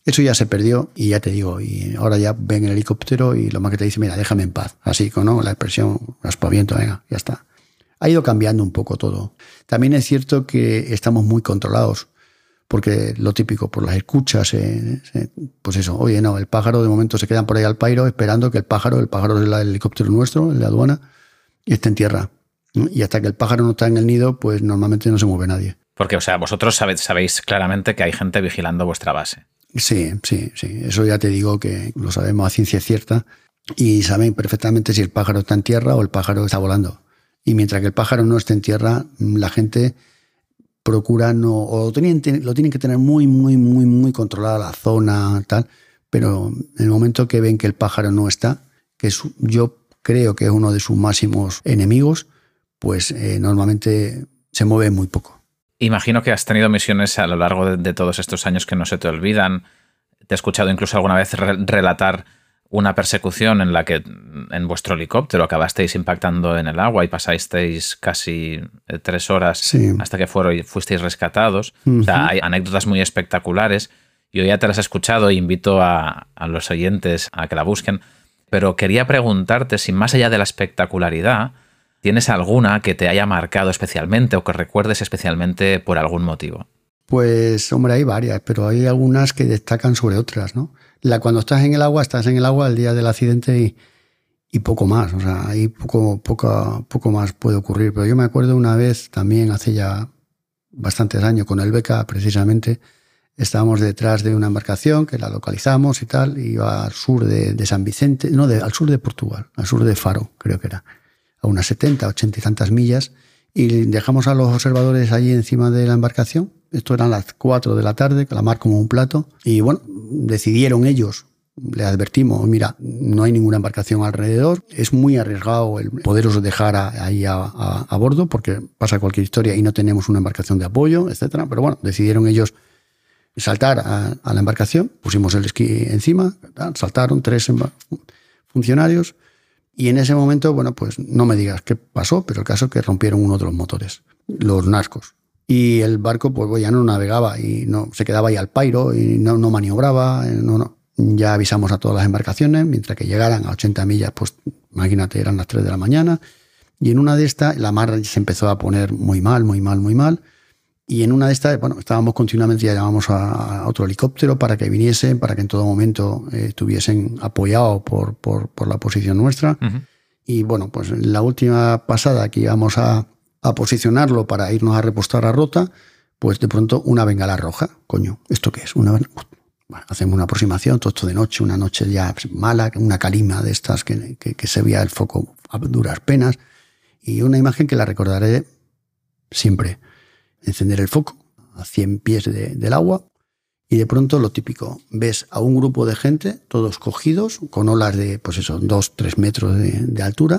Eso ya se perdió y ya te digo, y ahora ya ven el helicóptero y lo más que te dice, mira, déjame en paz. Así, ¿no? La expresión, aspaviento, venga, ya está. Ha ido cambiando un poco todo. También es cierto que estamos muy controlados, porque lo típico, por las escuchas, eh, eh, pues eso, oye, no, el pájaro de momento se quedan por ahí al pairo esperando que el pájaro, el pájaro es el helicóptero nuestro, el de aduana, esté en tierra. Y hasta que el pájaro no está en el nido, pues normalmente no se mueve nadie. Porque, o sea, vosotros sabéis, sabéis claramente que hay gente vigilando vuestra base. Sí, sí, sí. Eso ya te digo que lo sabemos a ciencia cierta y saben perfectamente si el pájaro está en tierra o el pájaro está volando. Y mientras que el pájaro no esté en tierra, la gente procura no, o lo tienen, lo tienen que tener muy, muy, muy, muy controlada la zona, tal, pero en el momento que ven que el pájaro no está, que es, yo creo que es uno de sus máximos enemigos, pues eh, normalmente se mueve muy poco. Imagino que has tenido misiones a lo largo de, de todos estos años que no se te olvidan. Te he escuchado incluso alguna vez re relatar una persecución en la que en vuestro helicóptero acabasteis impactando en el agua y pasasteis casi tres horas sí. hasta que fueron, fuisteis rescatados. Uh-huh. O sea, hay anécdotas muy espectaculares. Yo ya te las he escuchado e invito a, a los oyentes a que la busquen. Pero quería preguntarte si más allá de la espectacularidad, ¿tienes alguna que te haya marcado especialmente o que recuerdes especialmente por algún motivo? Pues, hombre, hay varias, pero hay algunas que destacan sobre otras, ¿no? La, cuando estás en el agua, estás en el agua el día del accidente y, y poco más. O sea, ahí poco, poco, poco más puede ocurrir. Pero yo me acuerdo una vez, también hace ya bastantes años, con el Beca, precisamente, estábamos detrás de una embarcación que la localizamos y tal, iba al sur de, de San Vicente, no, de, al sur de Portugal, al sur de Faro, creo que era, a unas setenta, ochenta y tantas millas, y dejamos a los observadores allí encima de la embarcación. Esto eran las cuatro de la tarde, con la mar como un plato, y bueno, decidieron ellos, les advertimos, mira, no hay ninguna embarcación alrededor, es muy arriesgado el poderos dejar a, ahí a, a, a bordo, porque pasa cualquier historia y no tenemos una embarcación de apoyo, etcétera. Pero bueno, decidieron ellos saltar a, a la embarcación, pusimos el esquí encima, saltaron tres funcionarios, y en ese momento, bueno, pues no me digas qué pasó, pero el caso es que rompieron uno de los motores, los narcos. Y el barco pues ya no navegaba y no se quedaba ahí al pairo y no, no maniobraba, no, no. Ya avisamos a todas las embarcaciones, mientras que llegaran a ochenta millas, pues imagínate, eran las tres de la mañana. Y en una de estas, la mar se empezó a poner muy mal, muy mal, muy mal. Y en una de estas, bueno, estábamos continuamente, ya llamamos a, a otro helicóptero para que viniesen, para que en todo momento eh, estuviesen apoyados por, por, por la posición nuestra. Uh-huh. Y bueno, pues en la última pasada que íbamos a, a posicionarlo para irnos a repostar a Rota, pues de pronto una bengala roja. Coño, ¿esto qué es? Una bueno, hacemos una aproximación, todo esto de noche, una noche ya mala, una calima de estas que, que, que se veía el foco a duras penas. Y una imagen que la recordaré siempre. Encender el foco a cien pies de, del agua y de pronto lo típico, ves a un grupo de gente, todos cogidos, con olas de, pues eso, dos, tres metros de, de altura,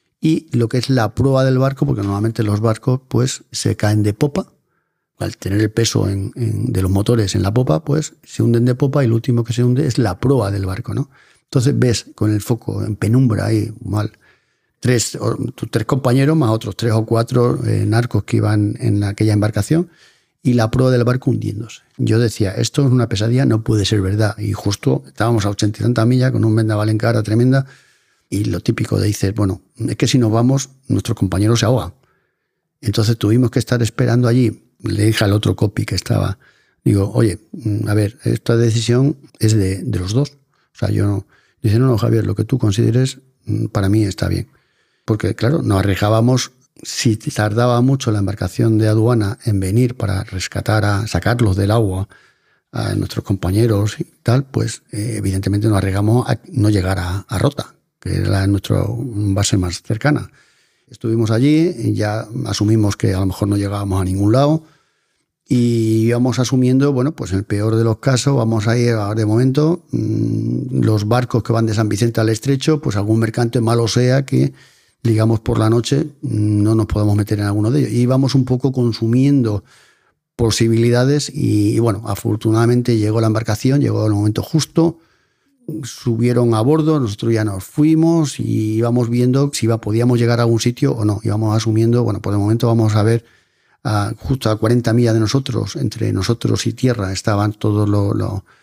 y lo que es la proa del barco, porque normalmente los barcos pues se caen de popa, al tener el peso en, en, de los motores en la popa, pues se hunden de popa y lo último que se hunde es la proa del barco, ¿no? Entonces ves con el foco en penumbra ahí, mal, Tres, tus tres compañeros más otros tres o cuatro eh, narcos que iban en aquella embarcación y la proa del barco hundiéndose. Yo decía, esto es una pesadilla, no puede ser verdad. Y justo estábamos a ochenta y tantas millas con un vendaval en cara tremenda y lo típico de dices, bueno, es que si nos vamos, nuestros compañeros se ahogan. Entonces tuvimos que estar esperando allí. Le dije al otro copy que estaba, digo, oye, a ver, esta decisión es de, de los dos. O sea, yo no... Dice, no, no, Javier, lo que tú consideres, para mí está bien. Porque, claro, nos arriesgábamos, si tardaba mucho la embarcación de aduana en venir para rescatar, a sacarlos del agua a nuestros compañeros y tal, pues eh, evidentemente nos arriesgamos a no llegar a, a Rota, que era nuestra base más cercana. Estuvimos allí, y ya asumimos que a lo mejor no llegábamos a ningún lado y íbamos asumiendo, bueno, pues en el peor de los casos vamos a ir, de momento, mmm, los barcos que van de San Vicente al Estrecho, pues algún mercante malo sea que digamos por la noche, no nos podemos meter en alguno de ellos. Y íbamos un poco consumiendo posibilidades y, y bueno, afortunadamente llegó la embarcación, llegó el momento justo, subieron a bordo, nosotros ya nos fuimos y íbamos viendo si iba, podíamos llegar a algún sitio o no. Íbamos asumiendo, bueno, por el momento vamos a ver, a, justo a cuarenta millas de nosotros, entre nosotros y tierra, estaban todos los lo,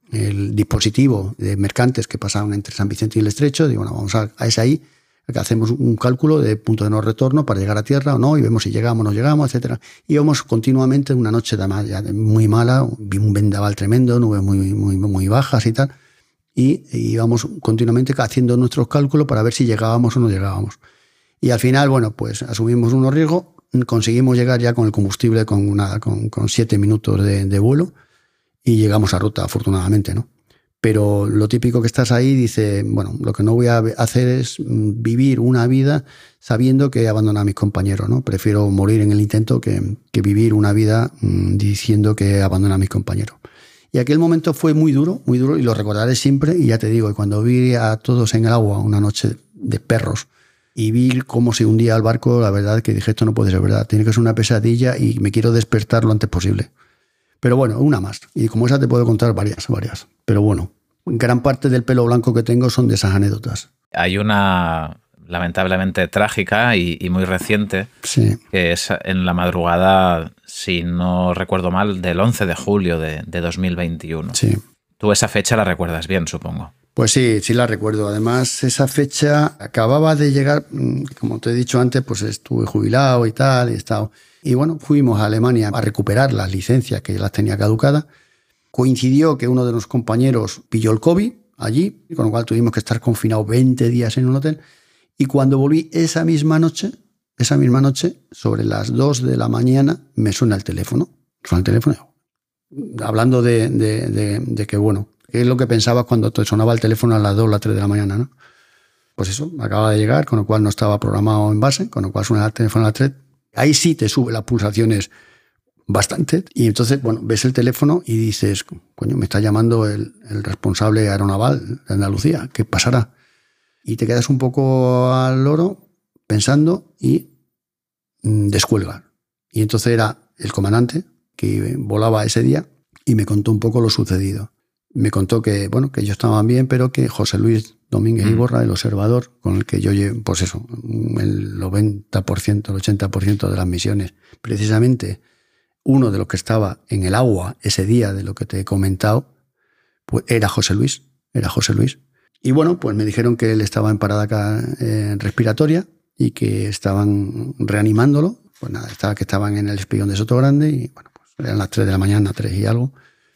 el dispositivo de mercantes que pasaban entre San Vicente y el Estrecho. Digo, bueno, vamos a, a ese ahí, que hacemos un cálculo de punto de no retorno para llegar a tierra o no, y vemos si llegamos o no llegamos, etcétera. Íbamos continuamente, una noche además ya muy mala, un vendaval tremendo, nubes muy, muy, muy bajas y tal, y, y íbamos continuamente haciendo nuestros cálculos para ver si llegábamos o no llegábamos. Y al final, bueno, pues asumimos unos riesgos, conseguimos llegar ya con el combustible con, una, con, con siete minutos de, de vuelo, y llegamos a ruta, afortunadamente, ¿no? Pero lo típico que estás ahí, dice, bueno, lo que no voy a hacer es vivir una vida sabiendo que he abandonado a mis compañeros, ¿no? Prefiero morir en el intento que, que vivir una vida mmm, diciendo que he abandonado a mis compañeros. Y aquel momento fue muy duro, muy duro, y lo recordaré siempre. Y ya te digo, cuando vi a todos en el agua una noche de perros y vi cómo se hundía el barco, la verdad que dije, esto no puede ser verdad, tiene que ser una pesadilla y me quiero despertar lo antes posible. Pero bueno, una más. Y como esa te puedo contar varias, varias. Pero bueno, gran parte del pelo blanco que tengo son de esas anécdotas. Hay una lamentablemente trágica y, y muy reciente, sí. que es en la madrugada, si no recuerdo mal, del once de julio de, de dos mil veintiuno. Sí. Tú esa fecha la recuerdas bien, supongo. Pues sí, sí la recuerdo. Además, esa fecha acababa de llegar, como te he dicho antes, pues estuve jubilado y tal, y he estado... Y bueno, fuimos a Alemania a recuperar las licencias que las tenía caducadas. Coincidió que uno de los compañeros pilló el COVID allí, con lo cual tuvimos que estar confinados veinte días en un hotel. Y cuando volví esa misma noche, esa misma noche, sobre las dos de la mañana, me suena el teléfono. Suena el teléfono. Hablando de, de, de, de que, bueno, ¿qué es lo que pensabas cuando te sonaba el teléfono a las dos o las tres de la mañana, ¿no? Pues eso, acaba de llegar, con lo cual no estaba programado en base, con lo cual suena el teléfono a las tres. Ahí sí te sube las pulsaciones bastante. Y entonces, bueno, ves el teléfono y dices, coño, me está llamando el, el responsable aeronaval de Andalucía, ¿qué pasará? Y te quedas un poco al loro pensando y mmm, descuelgas. Y entonces era el comandante que volaba ese día y me contó un poco lo sucedido. Me contó que, bueno, que ellos estaban bien, pero que José Luis Domínguez mm. Iborra, el observador, con el que yo llevo, pues eso, el noventa por ciento, el ochenta por ciento de las misiones, precisamente uno de los que estaba en el agua ese día de lo que te he comentado, pues era José Luis, era José Luis. Y bueno, pues me dijeron que él estaba en parada acá, eh, respiratoria y que estaban reanimándolo. Pues nada, estaba, que estaban en el espigón de Sotogrande y bueno, pues eran las tres de la mañana, tres y algo.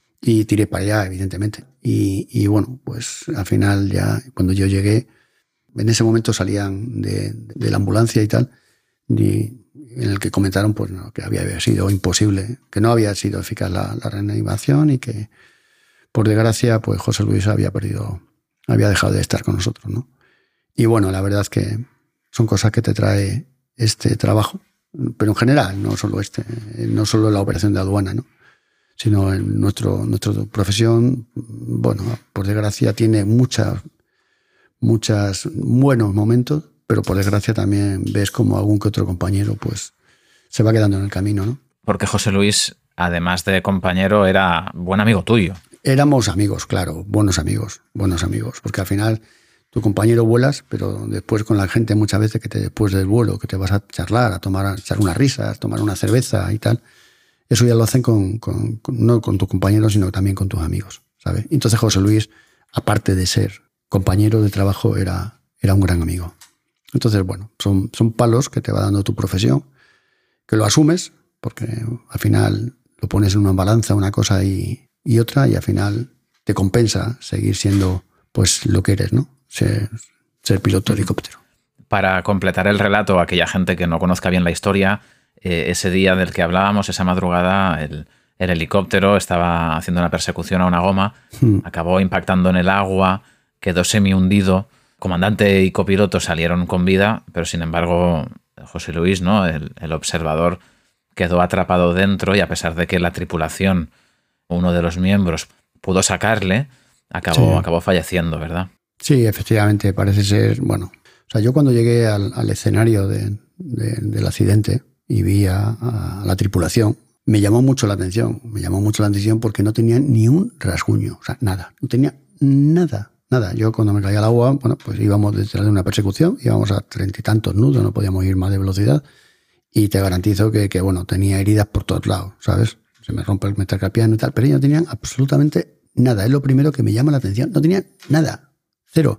Y tiré para allá, evidentemente. Y, y bueno, pues al final ya, cuando yo llegué, en ese momento salían de, de la ambulancia y tal, y en el que comentaron pues, no, que había sido imposible, que no había sido eficaz la, la reanimación y que, por desgracia, pues José Luis había perdido, había dejado de estar con nosotros, ¿no? Y bueno, la verdad es que son cosas que te trae este trabajo, pero en general, no solo este, no solo la operación de aduana, ¿no? Sino en nuestro, nuestra profesión, bueno, por desgracia tiene muchas, muchas buenos momentos, pero por desgracia también ves como algún que otro compañero pues se va quedando en el camino, ¿no? Porque José Luis, además de compañero, era buen amigo tuyo. Éramos amigos, claro, buenos amigos, buenos amigos, porque al final tu compañero vuelas, pero después con la gente muchas veces que te, después del vuelo, que te vas a charlar, a tomar, a echar unas risas, a tomar una cerveza y tal. Eso ya lo hacen con, con, con, no con tus compañeros, sino también con tus amigos, ¿sabes? Entonces José Luis, aparte de ser compañero de trabajo, era, era un gran amigo. Entonces, bueno, son, son palos que te va dando tu profesión, que lo asumes, porque al final lo pones en una balanza, una cosa y, y otra, y al final te compensa seguir siendo pues lo que eres, ¿no? Ser, ser piloto de helicóptero. Para completar el relato a aquella gente que no conozca bien la historia, Eh, ese día del que hablábamos, esa madrugada, el, el helicóptero estaba haciendo una persecución a una goma, hmm. acabó impactando en el agua, quedó semi-hundido. Comandante y copiloto salieron con vida, pero sin embargo José Luis, ¿no? el, el observador, quedó atrapado dentro y a pesar de que la tripulación, uno de los miembros, pudo sacarle, acabó, sí. acabó falleciendo, ¿verdad? Sí, efectivamente, parece ser... Bueno, o sea, yo cuando llegué al, al escenario de, de, del accidente y vi a, a la tripulación, me llamó mucho la atención. Me llamó mucho la atención porque no tenía ni un rasguño, o sea, nada. No tenía nada, nada. Yo cuando me caía al agua, bueno, pues íbamos detrás de una persecución, íbamos a treinta y tantos nudos, no podíamos ir más de velocidad. Y te garantizo que, que, bueno, tenía heridas por todos lados, ¿sabes? Se me rompe el metacarpiano y tal, pero ellos no tenían absolutamente nada. Es lo primero que me llama la atención. No tenía nada, cero.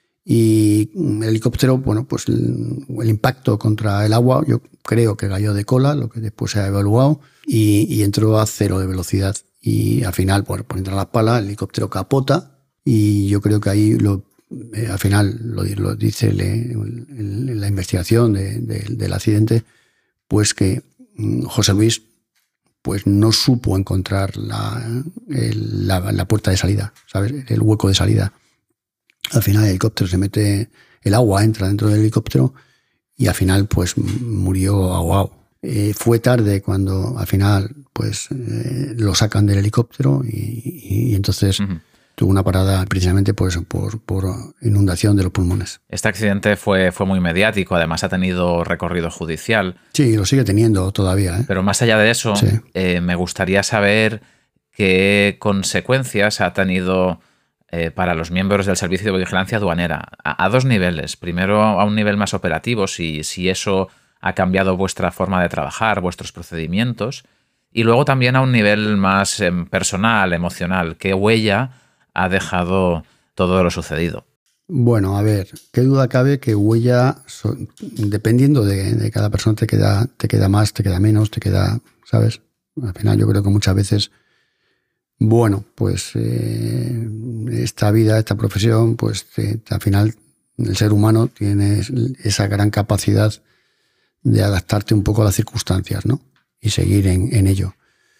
Y el helicóptero, bueno, pues el, el impacto contra el agua, yo creo que cayó de cola, lo que después se ha evaluado, y, y entró a cero de velocidad. Y al final, por, por entrar a las palas, el helicóptero capota, y yo creo que ahí, lo, eh, al final, lo, lo dice el, el, el, la investigación de, de, del accidente, pues que mm, José Luis pues no supo encontrar la, el, la, la puerta de salida, ¿sabes? El hueco de salida. Al final el helicóptero se mete, el agua entra dentro del helicóptero y al final pues murió ahogado. Eh, fue tarde cuando al final pues eh, lo sacan del helicóptero y, y, y entonces uh-huh. tuvo una parada precisamente por eso, por, por inundación de los pulmones. Este accidente fue, fue muy mediático, además ha tenido recorrido judicial. Sí, lo sigue teniendo todavía, ¿eh? Pero más allá de eso, sí. eh, me gustaría saber qué consecuencias ha tenido Eh, para los miembros del Servicio de Vigilancia Aduanera, a, a dos niveles. Primero, a un nivel más operativo, si, si eso ha cambiado vuestra forma de trabajar, vuestros procedimientos, y luego también a un nivel más eh, personal, emocional. ¿Qué huella ha dejado todo lo sucedido? Bueno, a ver, qué duda cabe que huella, son, dependiendo de, de cada persona, te queda, te queda más, te queda menos, te queda, ¿sabes? Al final yo creo que muchas veces Bueno, pues eh, esta vida, esta profesión, pues eh, al final el ser humano tiene esa gran capacidad de adaptarte un poco a las circunstancias, ¿no? Y seguir en, en ello.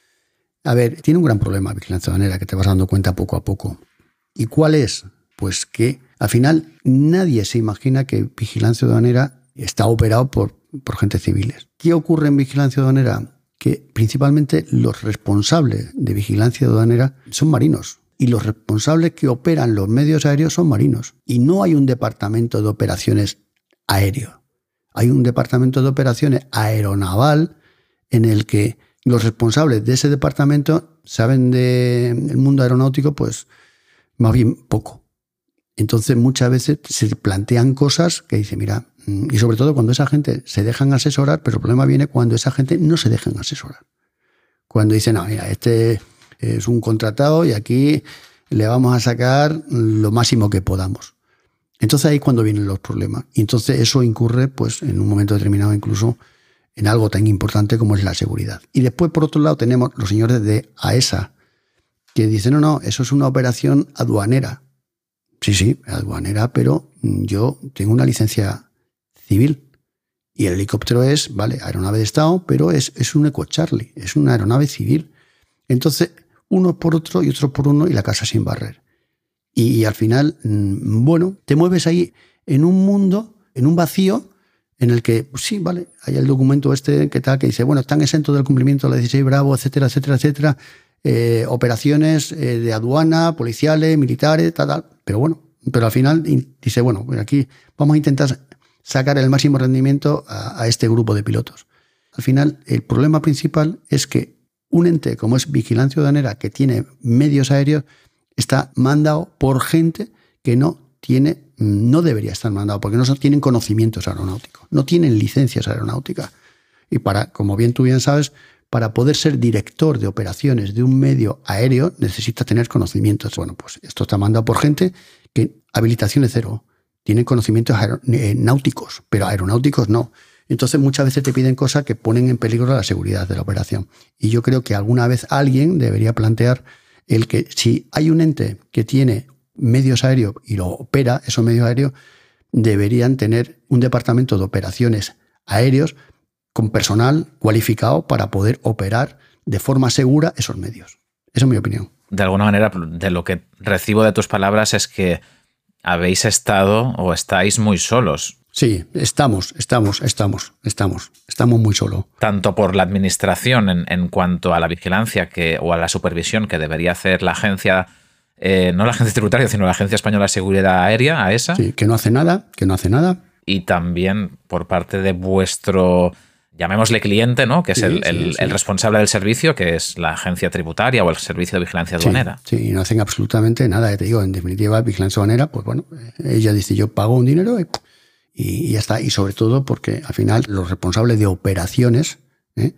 A ver, tiene un gran problema Vigilancia Aduanera que te vas dando cuenta poco a poco. ¿Y cuál es? Pues que al final nadie se imagina que Vigilancia Aduanera está operado por, por agentes civiles. ¿Qué ocurre en Vigilancia Aduanera? Que principalmente los responsables de vigilancia aduanera son marinos y los responsables que operan los medios aéreos son marinos. Y no hay un departamento de operaciones aéreo. Hay un departamento de operaciones aeronaval en el que los responsables de ese departamento saben del mundo aeronáutico, pues más bien poco. Entonces muchas veces se plantean cosas que dicen, mira, y sobre todo cuando esa gente se dejan asesorar, pero el problema viene cuando esa gente no se dejan asesorar. Cuando dicen, no, mira, este es un contratado y aquí le vamos a sacar lo máximo que podamos. Entonces ahí es cuando vienen los problemas. Y entonces eso incurre, pues, en un momento determinado incluso en algo tan importante como es la seguridad. Y después, por otro lado, tenemos los señores de AESA, que dicen, no, no, eso es una operación aduanera. Sí, sí, aduanera, pero yo tengo una licencia civil y el helicóptero es, vale, aeronave de Estado, pero es, es un Eco Charlie, es una aeronave civil. Entonces, uno por otro y otro por uno y la casa sin barrer. Y, y al final, bueno, te mueves ahí en un mundo, en un vacío, en el que, pues sí, vale, hay el documento este que tal, que dice, bueno, están exentos del cumplimiento de la dieciséis Bravo, etcétera, etcétera, etcétera, eh, operaciones eh, de aduana, policiales, militares, tal, tal. Pero bueno, pero al final dice, bueno, pues aquí vamos a intentar sacar el máximo rendimiento a, a este grupo de pilotos. Al final, el problema principal es que un ente como es Vigilancia Aduanera, que tiene medios aéreos, está mandado por gente que no tiene, no debería estar mandado, porque no tienen conocimientos aeronáuticos, no tienen licencias aeronáuticas. Y para, como bien tú bien sabes, para poder ser director de operaciones de un medio aéreo necesitas tener conocimientos. Bueno, pues esto está mandado por gente que habilitación es cero, tienen conocimientos náuticos, pero aeronáuticos no. Entonces muchas veces te piden cosas que ponen en peligro la seguridad de la operación. Y yo creo que alguna vez alguien debería plantear el que si hay un ente que tiene medios aéreos y lo opera, esos medios aéreos deberían tener un departamento de operaciones aéreos con personal cualificado para poder operar de forma segura esos medios. Esa es mi opinión. De alguna manera, de lo que recibo de tus palabras es que habéis estado o estáis muy solos. Sí, estamos, estamos, estamos, estamos, estamos muy solos. Tanto por la administración en, en cuanto a la vigilancia que, o a la supervisión que debería hacer la agencia, eh, no la agencia tributaria, sino la Agencia Española de Seguridad Aérea, AESA. Sí, que no hace nada, que no hace nada. Y también por parte de vuestro, llamémosle cliente, ¿no? Que es sí, el, sí, el, sí. el responsable del servicio, que es la agencia tributaria o el servicio de vigilancia aduanera. Sí, sí, no hacen absolutamente nada. Te digo, en definitiva, vigilancia aduanera, pues bueno, ella dice, yo pago un dinero y, y ya está. Y sobre todo porque al final los responsables de operaciones, ¿eh?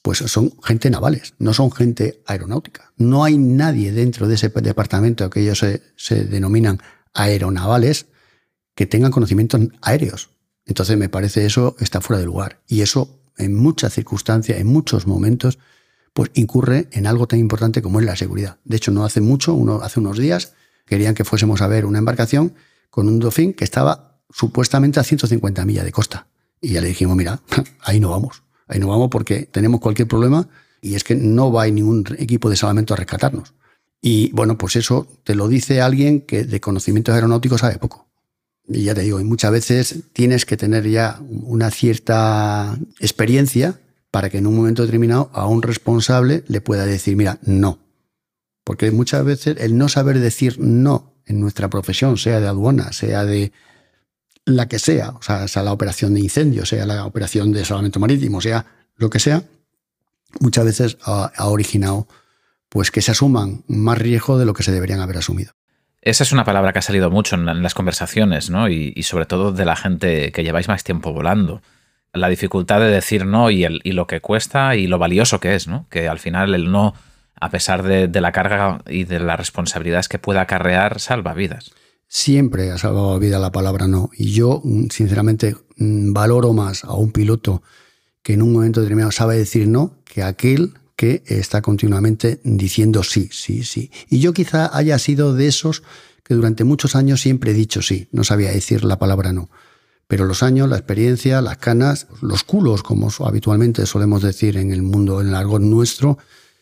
pues son gente navales, no son gente aeronáutica. No hay nadie dentro de ese departamento que ellos se, se denominan aeronavales que tengan conocimientos aéreos. Entonces me parece eso está fuera de lugar. Y eso en muchas circunstancias, en muchos momentos, pues incurre en algo tan importante como es la seguridad. De hecho, no hace mucho, uno, hace unos días, querían que fuésemos a ver una embarcación con un Dolphin que estaba supuestamente a ciento cincuenta millas de costa. Y ya le dijimos, mira, ahí no vamos. Ahí no vamos porque tenemos cualquier problema y es que no va a ir ningún equipo de salvamento a rescatarnos. Y bueno, pues eso te lo dice alguien que de conocimientos aeronáuticos sabe poco. Y ya te digo, y muchas veces tienes que tener ya una cierta experiencia para que en un momento determinado a un responsable le pueda decir, mira, no. Porque muchas veces el no saber decir no en nuestra profesión, sea de aduana, sea de la que sea, o sea, sea la operación de incendio, sea la operación de salvamento marítimo, sea lo que sea, muchas veces ha, ha originado pues que se asuman más riesgo de lo que se deberían haber asumido. Esa es una palabra que ha salido mucho en, en las conversaciones, ¿no? Y, y sobre todo de la gente que lleváis más tiempo volando. La dificultad de decir no y, el, y lo que cuesta y lo valioso que es, ¿no? Que al final el no, a pesar de, de la carga y de las responsabilidades que pueda acarrear, salva vidas. Siempre ha salvado vida la palabra no. Y yo, sinceramente, valoro más a un piloto que en un momento determinado sabe decir no que aquel que está continuamente diciendo sí, sí, sí. Y yo quizá haya sido de esos que durante muchos años siempre he dicho sí, no sabía decir la palabra no. Pero los años, la experiencia, las canas, los culos, como habitualmente solemos decir en el mundo, en el argot nuestro,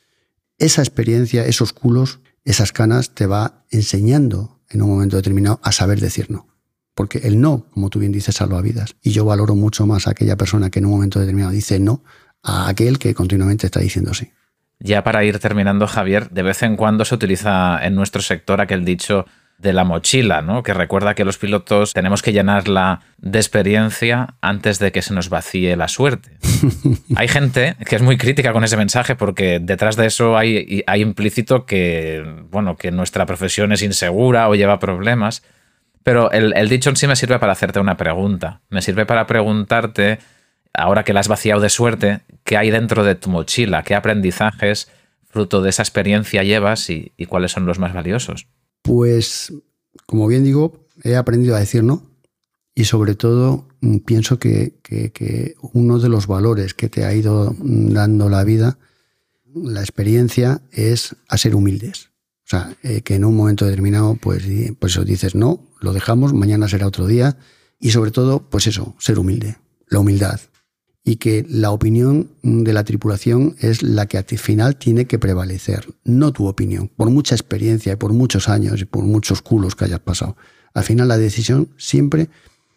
esa experiencia, esos culos, esas canas te va enseñando en un momento determinado a saber decir no. Porque el no, como tú bien dices, salva vidas. Y yo valoro mucho más a aquella persona que en un momento determinado dice no, a aquel que continuamente está diciendo sí. Ya para ir terminando, Javier, de vez en cuando se utiliza en nuestro sector aquel dicho de la mochila, ¿no? Que recuerda que los pilotos tenemos que llenarla de experiencia antes de que se nos vacíe la suerte. Hay gente que es muy crítica con ese mensaje porque detrás de eso hay, hay implícito que, bueno, que nuestra profesión es insegura o lleva problemas. Pero el, el dicho en sí me sirve para hacerte una pregunta. Me sirve para preguntarte, ahora que la has vaciado de suerte, ¿qué hay dentro de tu mochila? ¿Qué aprendizajes fruto de esa experiencia llevas y, y cuáles son los más valiosos? Pues, como bien digo, he aprendido a decir no y sobre todo pienso que, que, que uno de los valores que te ha ido dando la vida, la experiencia, es a ser humildes. O sea, eh, que en un momento determinado, pues, pues eso dices no, lo dejamos, mañana será otro día y sobre todo, pues eso, ser humilde, la humildad. Y que la opinión de la tripulación es la que al final tiene que prevalecer, no tu opinión, por mucha experiencia y por muchos años y por muchos culos que hayas pasado. Al final la decisión siempre,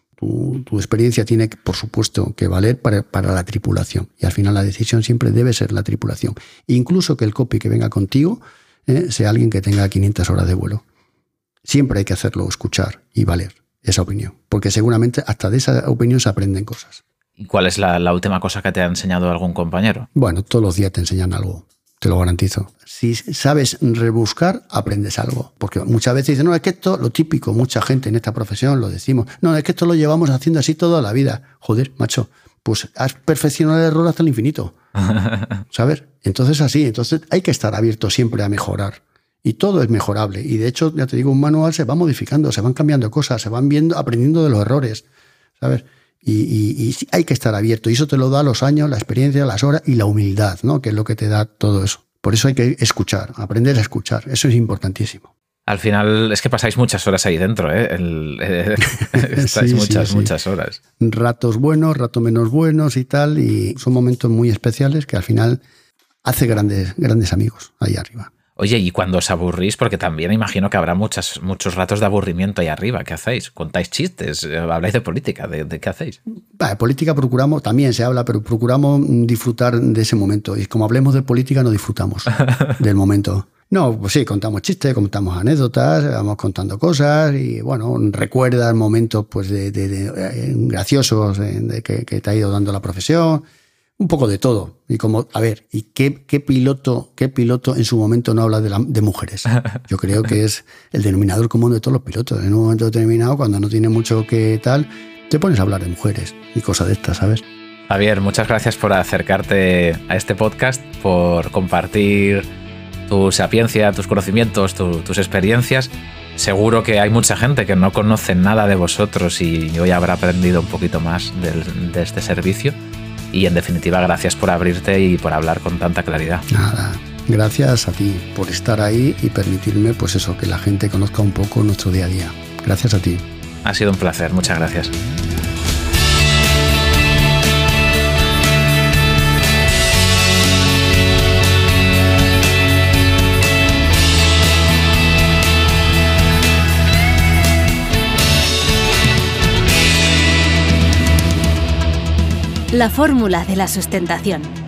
tu, tu experiencia tiene, que, por supuesto, que valer para, para la tripulación. Y al final la decisión siempre debe ser la tripulación. Incluso que el copy que venga contigo eh, sea alguien que tenga quinientas horas de vuelo. Siempre hay que hacerlo, escuchar y valer esa opinión. Porque seguramente hasta de esa opinión se aprenden cosas. ¿Y cuál es la, la última cosa que te ha enseñado algún compañero? Bueno, todos los días te enseñan algo, te lo garantizo. Si sabes rebuscar, aprendes algo. Porque muchas veces dicen, no, es que esto, lo típico, mucha gente en esta profesión lo decimos, no, es que esto lo llevamos haciendo así toda la vida. Joder, macho, pues has perfeccionado el error hasta el infinito. ¿Sabes? Entonces así, entonces hay que estar abierto siempre a mejorar. Y todo es mejorable. Y de hecho, ya te digo, un manual se va modificando, se van cambiando cosas, se van viendo, aprendiendo de los errores. ¿Sabes? Y, y, y hay que estar abierto. Y eso te lo da los años, la experiencia, las horas y la humildad, ¿no? Que es lo que te da todo eso. Por eso hay que escuchar, aprender a escuchar. Eso es importantísimo. Al final es que pasáis muchas horas ahí dentro, ¿eh? El, eh estáis sí, muchas, sí, sí. muchas horas. Ratos buenos, ratos menos buenos y tal. Y son momentos muy especiales que al final hace grandes, grandes amigos ahí arriba. Oye, ¿y cuando os aburrís? Porque también imagino que habrá muchas, muchos ratos de aburrimiento ahí arriba. ¿Qué hacéis? ¿Contáis chistes? ¿Habláis de política? ¿De, de qué hacéis? De política procuramos, también se habla, pero procuramos disfrutar de ese momento. Y como hablemos de política, no disfrutamos del momento. No, pues sí, contamos chistes, contamos anécdotas, vamos contando cosas y, bueno, recuerdas momentos pues, de, de, de, graciosos de, de que, que te ha ido dando la profesión. Un poco de todo. Y como, a ver, ¿y qué, qué piloto qué piloto en su momento no habla de, la, de mujeres? Yo creo que es el denominador común de todos los pilotos. En un momento determinado, cuando no tiene mucho que tal, te pones a hablar de mujeres y cosas de estas, ¿sabes? Javier, muchas gracias por acercarte a este podcast, por compartir tu sapiencia, tus conocimientos, tu, tus experiencias. Seguro que hay mucha gente que no conoce nada de vosotros y hoy habrá aprendido un poquito más de, de este servicio. Y en definitiva, gracias por abrirte y por hablar con tanta claridad. Nada, gracias a ti por estar ahí y permitirme, pues eso, que la gente conozca un poco nuestro día a día. Gracias a ti. Ha sido un placer, muchas gracias. La fórmula de la sustentación.